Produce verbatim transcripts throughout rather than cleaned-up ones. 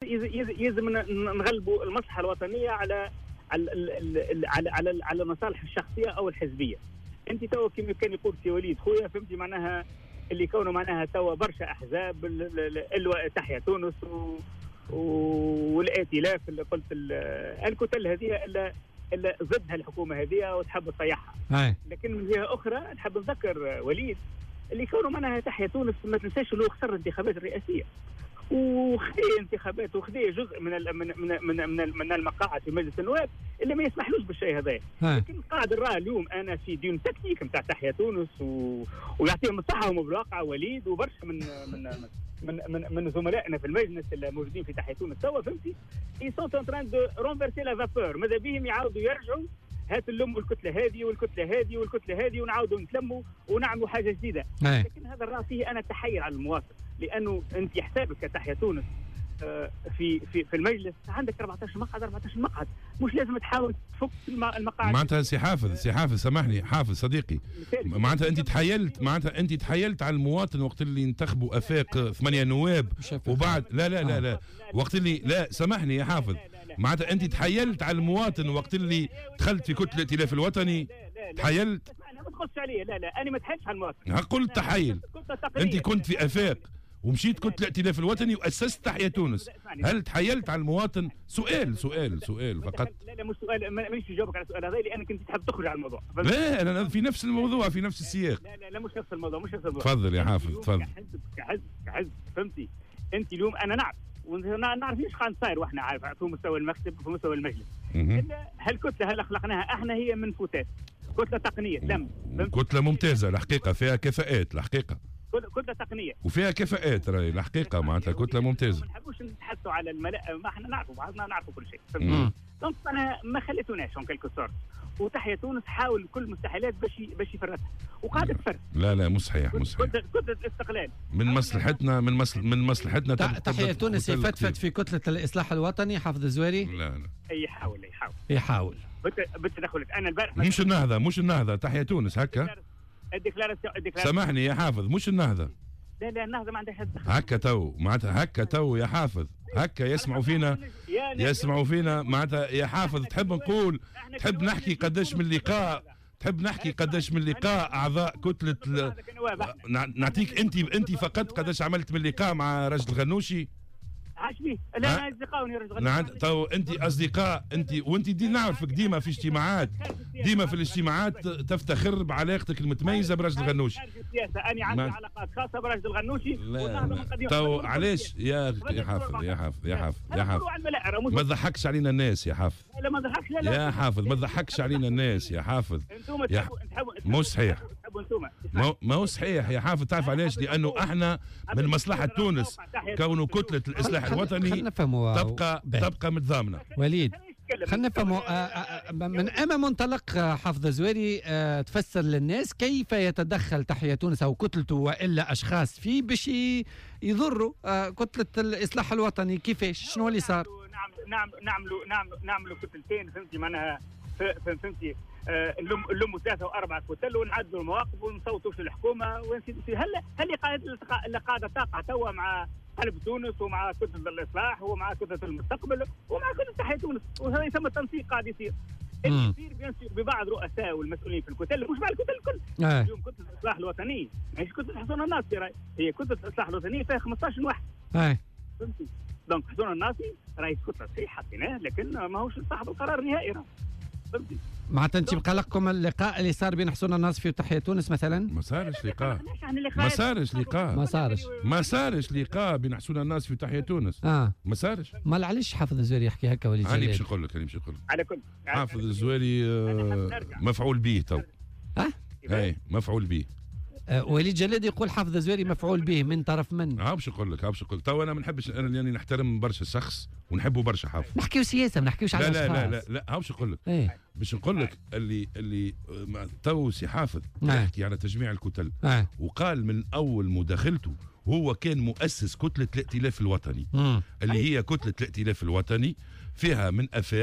يلزم نغلبوا المصلحه الوطنيه على على على على, على المصالح الشخصيه او الحزبيه. انت توا كما كان يقول سي وليد خويا فهمتي معناها اللي كونه معناها توا برشا احزاب تحيا تونس و والائتلاف اللي قلت الكتل هذه الا الا ضدها الحكومه هذه وتحب تطيحها. لكن من جهه اخرى نحب نذكر وليد اللي كونه معناها تحيا تونس ما تنساش انه خسر الانتخابات الرئاسيه وخذي انتخابات وخذي جزء من ال من من من, من, من المقاعد في مجلس النواب اللي ما يسمحلوش بالشيء هذا. لكن قاعد نراه اليوم انا في ديون تكتيك نتاع تحيا تونس و... ويعطيهم الصحه بالواقع وليد وبرشا من من من من, من زملائنا في المجلس الموجودين في تحيا تونس توا فهمتي ils sont en train de renverser la vapeur. ماذا بهم يعاودوا يرجعوا هات نلموا الكتله هذه والكتله هذه والكتله هذه ونعاودوا نتلموا ونعملوا حاجه جديده. لكن هذا الرأي فيه انا تحير على المواطن لانه انت حسابك كتحيا تونس في في في المجلس عندك أربعة عشر مقعد أربعة عشر مقعد مش لازم تحاول تفك المقاعد. معناتها سي حافظ سي حافظ سامحني حافظ صديقي معناتها انت تحيلت معناتها انت تحيلت على المواطن وقت اللي انتخبوا افاق ثمانيه نواب وبعد لا لا لا لا وقت اللي لا سامحني يا حافظ معناتها انت تحيلت على المواطن وقت اللي دخلت في كتله الائتلاف الوطني تحيلت. ما تخصش عليه لا لا انا ما تحيلش على المواطن. قلت تحيل انت كنت في افاق ومشيت كنت الائتلاف الوطني واسست تحيا تونس هل تحيلت على المواطن؟ سؤال سؤال سؤال فقط. لا لا مش سؤال مانيش نجاوبك على السؤال هذا لانك كنت تحب تخرج على الموضوع. لا انا في نفس الموضوع في نفس السياق. لا لا لا مش نفس الموضوع مش نفس الموضوع. تفضل يا حافظ تفضل. كحزب كحزب كحزب فهمتي انت اليوم انا نعرف ونعرف ايش قاعد صاير واحنا عارف في مستوى المكتب في مستوى المجلس. هالكتله هل خلقناها احنا هي من فوتات كتله تقنيه تم كتله ممتازه الحقيقه فيها كفاءات الحقيقه كتله تقنيه وفيها كفاءات راهي الحقيقه معناتها كتله ممتازه. ما نحبوش نتحدثوا على الملأ ما احنا نعرفوا بعضنا نعرفوا كل شيء. دونك انا ما خليتوناش اون كيلكو سورت وتحيا تونس حاول كل المستحيلات باش باش يفرتها وقاعده تفرت. لا لا مش صحيح مش صحيح. كتله الاستقلال من مصلحتنا من مصل من مصلحتنا تحيا تونس يفتفت في كتله الاصلاح الوطني حافظ الزويري. لا لا يحاول يحاول يحاول بالتدخلات. انا البارح مش النهضه مش النهضه تحيا تونس هكا الديكلاراسيون سامحني يا حافظ مش النهضه. لا لا النهضه ما عندها حد هكا تو معناتها هكا تو يا حافظ هكا يسمعوا فينا يسمعوا فينا معناتها يا حافظ تحب نقول تحب نحكي قداش من اللقاء تحب نحكي قداش من لقاء اعضاء كتله ل... نعطيك انت انت فقط قداش عملت من لقاء مع رجل الغنوشي. عاجبني لا انا اصدقائي رجل الغنوشي. نعم تو انت اصدقاء انت وانت دي نعرفك ديما في اجتماعات ديما في الاجتماعات تفتخر بعلاقتك المتميزه برجل الغنوشي. السياسه انا عندي ما... علاقات خاصه برجل الغنوشي تو علاش يا يا حافظ يا حافظ يا حافظ يا حافظ ما تضحكش علينا الناس يا حافظ. لا ما تضحكش لا لا يا حافظ ما تضحكش علينا الناس يا حافظ. انتم تحبوا مو صحيح ما هو صحيح يا حافظ. تعرف علاش؟ لانه احنا من مصلحه تونس كونه كتله الاصلاح الوطني تبقى تبقى متضامنه. وليد خلينا نفهموا من أما منطلق حافظ الزويري تفسر للناس كيف يتدخل تحيا تونس أو كتلته وإلا أشخاص فيه باش يضروا كتلة الإصلاح الوطني. كيفاش شنو اللي صار؟ نعم نعملوا نعملوا نعملوا كتلتين فهمتي معناها فهمتي اللم اللم ثلاثه واربعه كتل ونعدلوا المواقف ونصوتوا في الحكومه ونسيدوا هل هل اللي قاعده تقع توا مع قلب تونس ومع كتله الاصلاح ومع كتله المستقبل ومع كتله تحيا تونس وهذا يسمى التنسيق قاعد يصير. اللي يصير ببعض رؤساء والمسؤولين في الكتل مش مع الكتل الكل. آه. اليوم كتله الاصلاح الوطني ماهيش كتله حسون الناصري راهي هي كتله الاصلاح الوطني فيها خمسة عشر واحد. آه. فهمتي؟ دونك حسون الناصري رئيس كتله صحيح حطيناه لكن ماهوش صاحب القرار النهائي راه. فهمتي؟ معناتها انت بقلقكم اللقاء اللي صار بين حسون الناصري وتحيا تونس مثلا؟ ما صارش لقاء ما صارش لقاء ما صارش ما صارش لقاء بين حسون الناصري وتحيا تونس. اه ما صارش. ما علاش حافظ الزويري يحكي هكا وليد جلال؟ انا باش نقول لك انا باش نقول لك على كل حافظ الزويري مفعول به تو. اه اي مفعول به. أه وليد جلال يقول حافظ الزويري مفعول به من طرف من؟ ها باش نقول لك ها باش نقول لك تو انا ما نحبش انا يعني نحترم برشا شخص ونحبه برشا حافظ. نحكيو سياسه ما نحكيوش على لا لا لا لا ها باش نقول لك ايه باش نقول لك اللي اللي تو سي حافظ يحكي على تجميع الكتل اه. وقال من اول مداخلته هو كان مؤسس كتله الائتلاف الوطني مم. اللي هي كتله الائتلاف الوطني فيها من افاق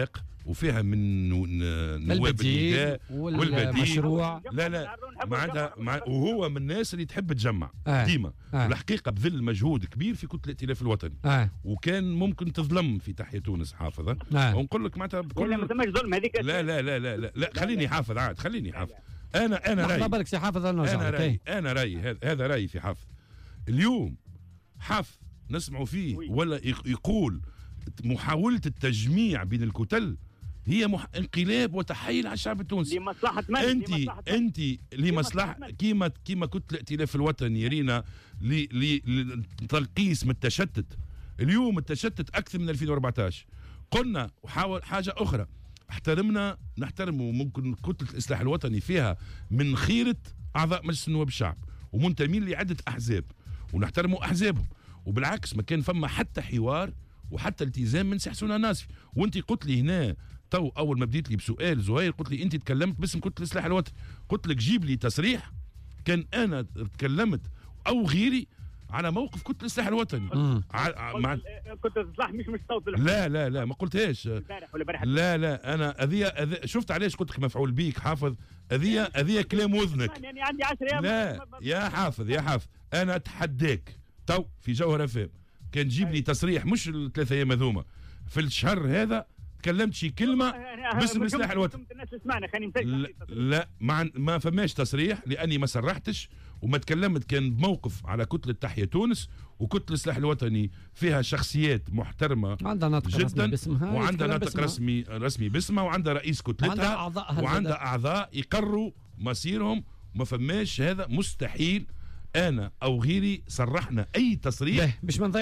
وفيها من نواب النداء والمشروع. لا لا معناتها مع وهو من الناس اللي تحب تجمع آه. ديما آه. الحقيقه بذل مجهود كبير في كتله الائتلاف الوطني آه. وكان ممكن تظلم في تحيا تونس حافظ آه. ونقول لك معناتها بكل لا ما ثماش ظلم هذيك. لا لا لا لا لا, لا. خليني حافظ عاد خليني حافظ. انا انا رايي بالك سي حافظ انا رايي انا رايي هذا رايي في حافظ. اليوم حافظ نسمعوا فيه ولا يقول محاولة التجميع بين الكتل هي مح... انقلاب وتحايل على الشعب التونسي لمصلحة من؟ انت انت لمصلحة كيما كيما كتلة الائتلاف الوطني يرينا لتنقيس من التشتت. اليوم التشتت اكثر من ألفين وأربعطاش. قلنا وحاول حاجة اخرى احترمنا نحترموا ممكن كتلة الاصلاح الوطني فيها من خيرة اعضاء مجلس النواب الشعب ومنتمين لعدة احزاب ونحترموا احزابهم وبالعكس ما كان فما حتى حوار وحتى التزام من سي حسون ناصفي. وانت قلت لي هنا تو اول ما بديت لي بسؤال زهير قلت لي انت تكلمت باسم كتله الاصلاح الوطني. قلت لك جيب لي تصريح كان انا تكلمت او غيري على موقف كتله الاصلاح الوطني. مع... كنت الاصلاح مش مش صوت لا لا لا ما قلتهاش. لا لا انا هذه شفت علاش قلت لك مفعول بيك حافظ. هذه هذه كلام وذنك. يعني عندي عشر ايام. لا يا حافظ يا حافظ انا اتحداك تو في جوهر فهم كان جيب لي تصريح مش الثلاثة ايام هذوما في الشهر هذا تكلمت شي كلمه باسم الاصلاح الوطني. لا, لا ما, ما فماش تصريح لاني ما سرحتش وما تكلمت. كان بموقف على كتله تحيا تونس وكتله الاصلاح الوطني فيها شخصيات محترمه عندها نطق جدا رسمي باسمها وعندها نطق رسمي رسمي باسمها وعندها رئيس كتلتها وعندها اعضاء يقروا مصيرهم. ما فماش هذا مستحيل انا او غيري صرحنا اي تصريح. مش